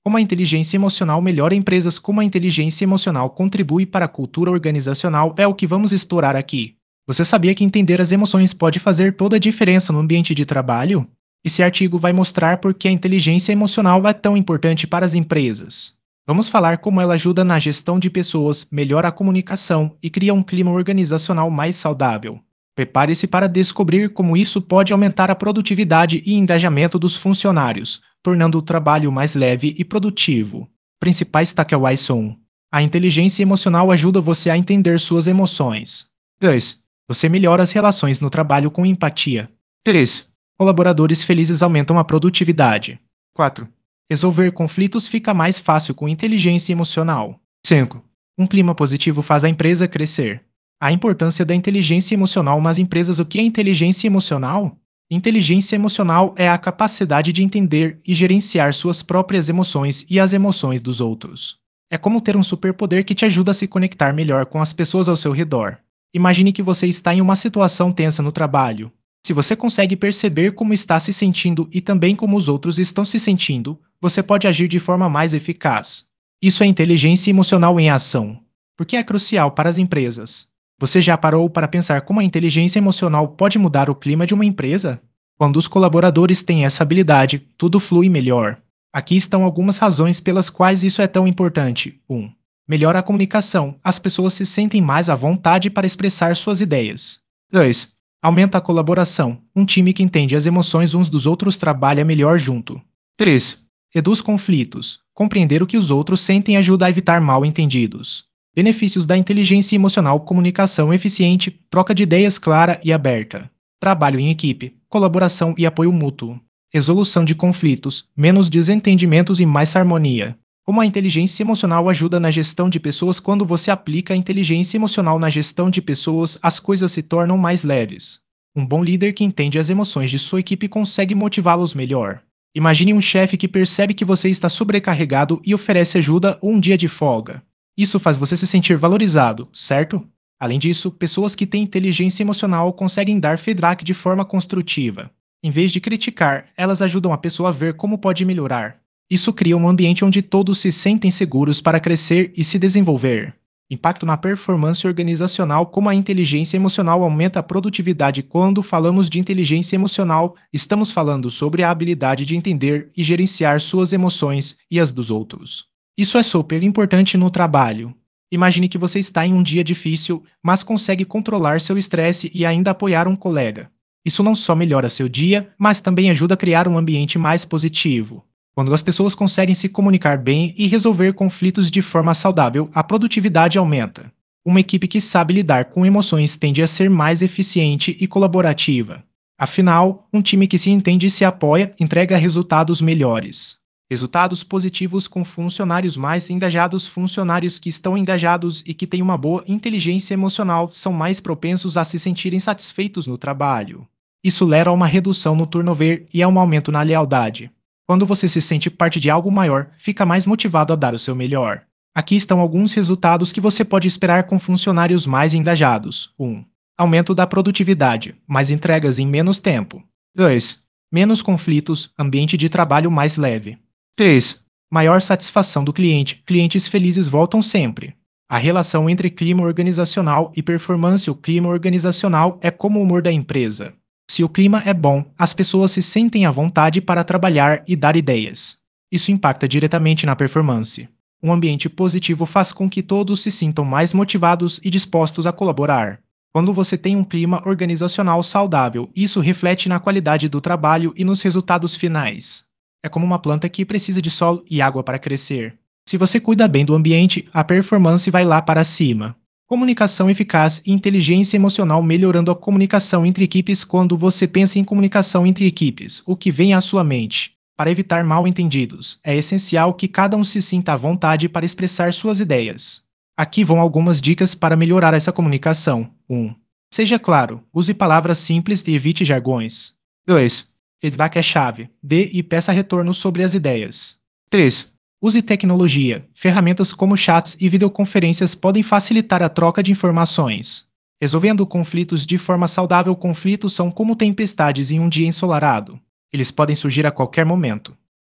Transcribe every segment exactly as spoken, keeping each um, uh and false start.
Como a inteligência emocional melhora empresas, como a inteligência emocional contribui para a cultura organizacional é o que vamos explorar aqui. Você sabia que entender as emoções pode fazer toda a diferença no ambiente de trabalho? Esse artigo vai mostrar por que a inteligência emocional é tão importante para as empresas. Vamos falar como ela ajuda na gestão de pessoas, melhora a comunicação e cria um clima organizacional mais saudável. Prepare-se para descobrir como isso pode aumentar a produtividade e engajamento dos funcionários, tornando o trabalho mais leve e produtivo. Principais takeaways são: a inteligência emocional ajuda você a entender suas emoções. dois. Você melhora as relações no trabalho com empatia. três. Colaboradores felizes aumentam a produtividade. quatro. Resolver conflitos fica mais fácil com inteligência emocional. cinco. Um clima positivo faz a empresa crescer. A importância da inteligência emocional nas empresas. O que é inteligência emocional? Inteligência emocional é a capacidade de entender e gerenciar suas próprias emoções e as emoções dos outros. É como ter um superpoder que te ajuda a se conectar melhor com as pessoas ao seu redor. Imagine que você está em uma situação tensa no trabalho. Se você consegue perceber como está se sentindo e também como os outros estão se sentindo, você pode agir de forma mais eficaz. Isso é inteligência emocional em ação. Por que é crucial para as empresas? Você já parou para pensar como a inteligência emocional pode mudar o clima de uma empresa? Quando os colaboradores têm essa habilidade, tudo flui melhor. Aqui estão algumas razões pelas quais isso é tão importante. um. Melhora a comunicação. As pessoas se sentem mais à vontade para expressar suas ideias. dois. Aumenta a colaboração. Um time que entende as emoções uns dos outros trabalha melhor junto. três. Reduz conflitos. Compreender o que os outros sentem ajuda a evitar mal-entendidos. Benefícios da inteligência emocional: comunicação eficiente, troca de ideias clara e aberta, trabalho em equipe, colaboração e apoio mútuo, resolução de conflitos, menos desentendimentos e mais harmonia. Como a inteligência emocional ajuda na gestão de pessoas? Quando você aplica a inteligência emocional na gestão de pessoas, as coisas se tornam mais leves. Um bom líder que entende as emoções de sua equipe consegue motivá-los melhor. Imagine um chefe que percebe que você está sobrecarregado e oferece ajuda ou um dia de folga. Isso faz você se sentir valorizado, certo? Além disso, pessoas que têm inteligência emocional conseguem dar feedback de forma construtiva. Em vez de criticar, elas ajudam a pessoa a ver como pode melhorar. Isso cria um ambiente onde todos se sentem seguros para crescer e se desenvolver. Impacto na performance organizacional: como a inteligência emocional aumenta a produtividade. Quando falamos de inteligência emocional, estamos falando sobre a habilidade de entender e gerenciar suas emoções e as dos outros. Isso é super importante no trabalho. Imagine que você está em um dia difícil, mas consegue controlar seu estresse e ainda apoiar um colega. Isso não só melhora seu dia, mas também ajuda a criar um ambiente mais positivo. Quando as pessoas conseguem se comunicar bem e resolver conflitos de forma saudável, a produtividade aumenta. Uma equipe que sabe lidar com emoções tende a ser mais eficiente e colaborativa. Afinal, um time que se entende e se apoia entrega resultados melhores. Resultados positivos com funcionários mais engajados. Funcionários que estão engajados e que têm uma boa inteligência emocional são mais propensos a se sentirem satisfeitos no trabalho. Isso leva a uma redução no turnover e a um aumento na lealdade. Quando você se sente parte de algo maior, fica mais motivado a dar o seu melhor. Aqui estão alguns resultados que você pode esperar com funcionários mais engajados. um. Aumento da produtividade, mais entregas em menos tempo. dois. Menos conflitos, ambiente de trabalho mais leve. três. Maior satisfação do cliente. Clientes felizes voltam sempre. A relação entre clima organizacional e performance. O clima organizacional é como o humor da empresa. Se o clima é bom, as pessoas se sentem à vontade para trabalhar e dar ideias. Isso impacta diretamente na performance. Um ambiente positivo faz com que todos se sintam mais motivados e dispostos a colaborar. Quando você tem um clima organizacional saudável, isso reflete na qualidade do trabalho e nos resultados finais. É como uma planta que precisa de sol e água para crescer. Se você cuida bem do ambiente, a performance vai lá para cima. Comunicação eficaz e inteligência emocional. Melhorando a comunicação entre equipes. Quando você pensa em comunicação entre equipes, o que vem à sua mente? Para evitar mal-entendidos, é essencial que cada um se sinta à vontade para expressar suas ideias. Aqui vão algumas dicas para melhorar essa comunicação. um. Seja claro, use palavras simples e evite jargões. dois. Feedback é chave. Dê e peça retorno sobre as ideias. três. Use tecnologia. Ferramentas como chats e videoconferências podem facilitar a troca de informações. Resolvendo conflitos de forma saudável. Conflitos são como tempestades em um dia ensolarado. Eles podem surgir a qualquer momento.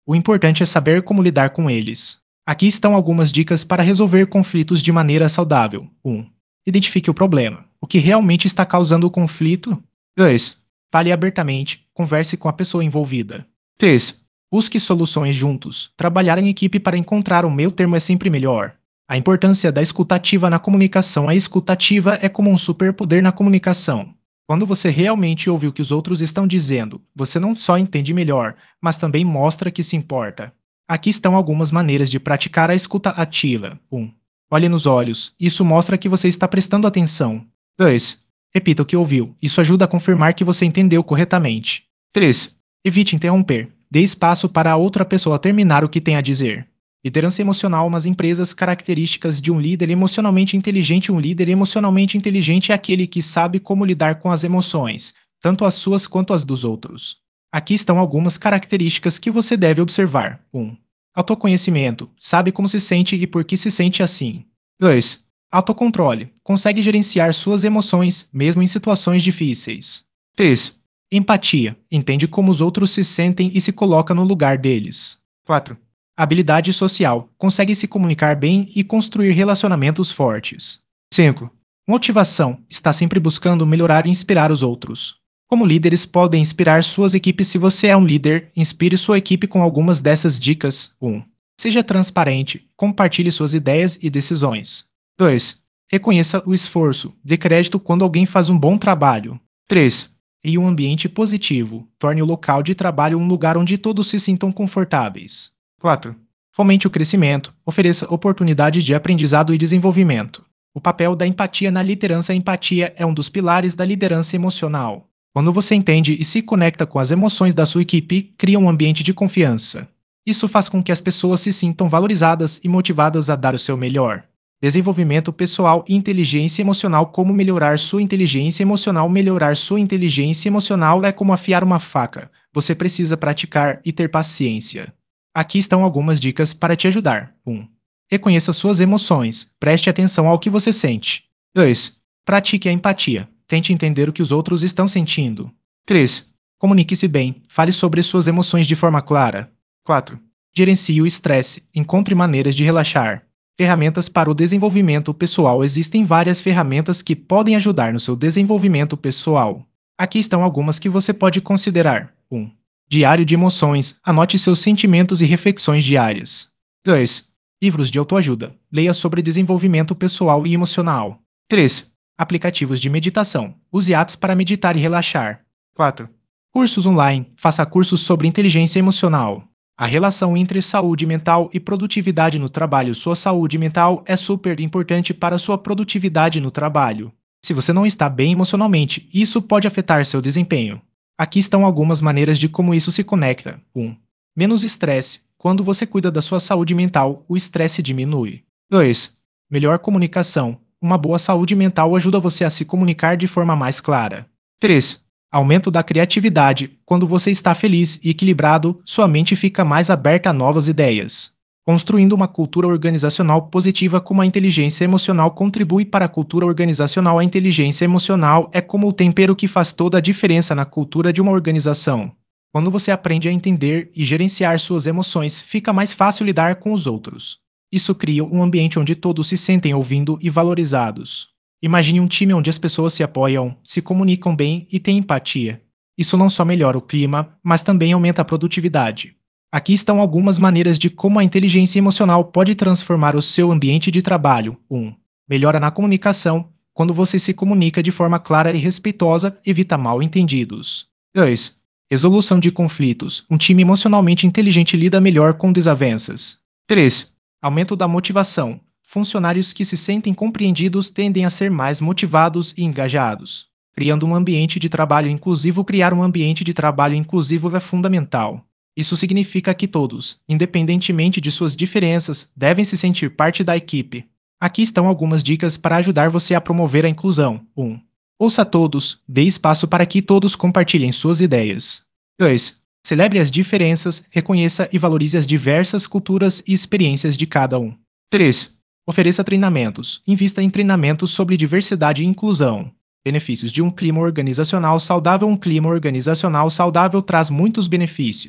O importante é saber como lidar com eles. Aqui estão algumas dicas para resolver conflitos de maneira saudável. um. Identifique o problema. O que realmente está causando o conflito? dois. Fale abertamente. Converse com a pessoa envolvida. três. Busque soluções juntos. Trabalhar em equipe para encontrar um meio termo é sempre melhor. A importância da escutativa na comunicação. A escutativa é como um superpoder na comunicação. Quando você realmente ouve o que os outros estão dizendo, você não só entende melhor, mas também mostra que se importa. Aqui estão algumas maneiras de praticar a escuta ativa. um. Olhe nos olhos. Isso mostra que você está prestando atenção. dois. Repita o que ouviu. Isso ajuda a confirmar que você entendeu corretamente. três. Evite interromper. Dê espaço para a outra pessoa terminar o que tem a dizer. Liderança emocional nas empresas. Características de um líder emocionalmente inteligente. Um líder emocionalmente inteligente é aquele que sabe como lidar com as emoções, tanto as suas quanto as dos outros. Aqui estão algumas características que você deve observar. um. Autoconhecimento. Sabe como se sente e por que se sente assim. dois. Autocontrole. Consegue gerenciar suas emoções, mesmo em situações difíceis. três. Empatia. Entende como os outros se sentem e se coloca no lugar deles. quatro. Habilidade social. Consegue se comunicar bem e construir relacionamentos fortes. cinco. Motivação. Está sempre buscando melhorar e inspirar os outros. Como líderes podem inspirar suas equipes. Se você é um líder, inspire sua equipe com algumas dessas dicas. um. Seja transparente. Compartilhe suas ideias e decisões. dois. Reconheça o esforço. Dê crédito quando alguém faz um bom trabalho. três. E um ambiente positivo. Torne o local de trabalho um lugar onde todos se sintam confortáveis. quatro. Fomente o crescimento. Ofereça oportunidades de aprendizado e desenvolvimento. O papel da empatia na liderança. A empatia é um dos pilares da liderança emocional. Quando você entende e se conecta com as emoções da sua equipe, cria um ambiente de confiança. Isso faz com que as pessoas se sintam valorizadas e motivadas a dar o seu melhor. Desenvolvimento pessoal e inteligência emocional. Como melhorar sua inteligência emocional? Melhorar sua inteligência emocional é como afiar uma faca. Você precisa praticar e ter paciência. Aqui estão algumas dicas para te ajudar. um. Reconheça suas emoções. Preste atenção ao que você sente. dois. Pratique a empatia. Tente entender o que os outros estão sentindo. três. Comunique-se bem. Fale sobre suas emoções de forma clara. quatro. Gerencie o estresse. Encontre maneiras de relaxar. Ferramentas para o desenvolvimento pessoal. Existem várias ferramentas que podem ajudar no seu desenvolvimento pessoal. Aqui estão algumas que você pode considerar. um. Diário de emoções. Anote seus sentimentos e reflexões diárias. dois. Livros de autoajuda. Leia sobre desenvolvimento pessoal e emocional. três. Aplicativos de meditação. Use apps para meditar e relaxar. quatro. Cursos online. Faça cursos sobre inteligência emocional. A relação entre saúde mental e produtividade no trabalho. Sua saúde mental é super importante para sua produtividade no trabalho. Se você não está bem emocionalmente, isso pode afetar seu desempenho. Aqui estão algumas maneiras de como isso se conecta. um. Menos estresse. Quando você cuida da sua saúde mental, o estresse diminui. dois. Melhor comunicação. Uma boa saúde mental ajuda você a se comunicar de forma mais clara. três. Aumento da criatividade. Quando você está feliz e equilibrado, sua mente fica mais aberta a novas ideias. Construindo uma cultura organizacional positiva. Como a inteligência emocional contribui para a cultura organizacional. A inteligência emocional é como o tempero que faz toda a diferença na cultura de uma organização. Quando você aprende a entender e gerenciar suas emoções, fica mais fácil lidar com os outros. Isso cria um ambiente onde todos se sentem ouvidos e valorizados. Imagine um time onde as pessoas se apoiam, se comunicam bem e têm empatia. Isso não só melhora o clima, mas também aumenta a produtividade. Aqui estão algumas maneiras de como a inteligência emocional pode transformar o seu ambiente de trabalho. um. Melhora na comunicação. Quando você se comunica de forma clara e respeitosa, evita mal-entendidos. dois. Resolução de conflitos. Um time emocionalmente inteligente lida melhor com desavenças. três. Aumento da motivação. Funcionários que se sentem compreendidos tendem a ser mais motivados e engajados. Criando um ambiente de trabalho inclusivo. Criar um ambiente de trabalho inclusivo é fundamental. Isso significa que todos, independentemente de suas diferenças, devem se sentir parte da equipe. Aqui estão algumas dicas para ajudar você a promover a inclusão. um. Ouça todos, dê espaço para que todos compartilhem suas ideias. dois. Celebre as diferenças, reconheça e valorize as diversas culturas e experiências de cada um. três. Ofereça treinamentos. Invista em treinamentos sobre diversidade e inclusão. Benefícios de um clima organizacional saudável. Um clima organizacional saudável traz muitos benefícios.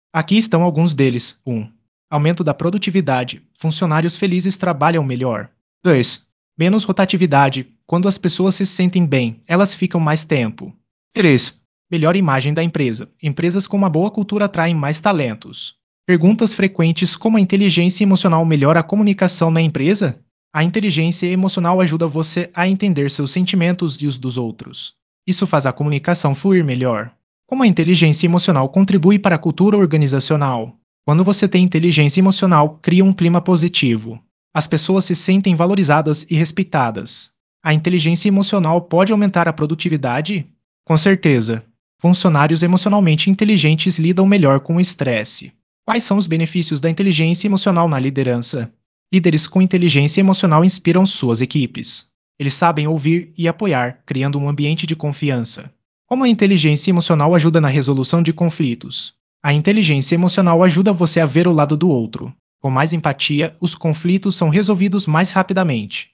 Aqui estão alguns deles. um. Aumento da produtividade. Funcionários felizes trabalham melhor. dois. Menos rotatividade. Quando as pessoas se sentem bem, elas ficam mais tempo. três. Melhor imagem da empresa. Empresas com uma boa cultura atraem mais talentos. Perguntas frequentes: como a inteligência emocional melhora a comunicação na empresa? A inteligência emocional ajuda você a entender seus sentimentos e os dos outros. Isso faz a comunicação fluir melhor. Como a inteligência emocional contribui para a cultura organizacional? Quando você tem inteligência emocional, cria um clima positivo. As pessoas se sentem valorizadas e respeitadas. A inteligência emocional pode aumentar a produtividade? Com certeza. Funcionários emocionalmente inteligentes lidam melhor com o estresse. Quais são os benefícios da inteligência emocional na liderança? Líderes com inteligência emocional inspiram suas equipes. Eles sabem ouvir e apoiar, criando um ambiente de confiança. Como a inteligência emocional ajuda na resolução de conflitos? A inteligência emocional ajuda você a ver o lado do outro. Com mais empatia, os conflitos são resolvidos mais rapidamente.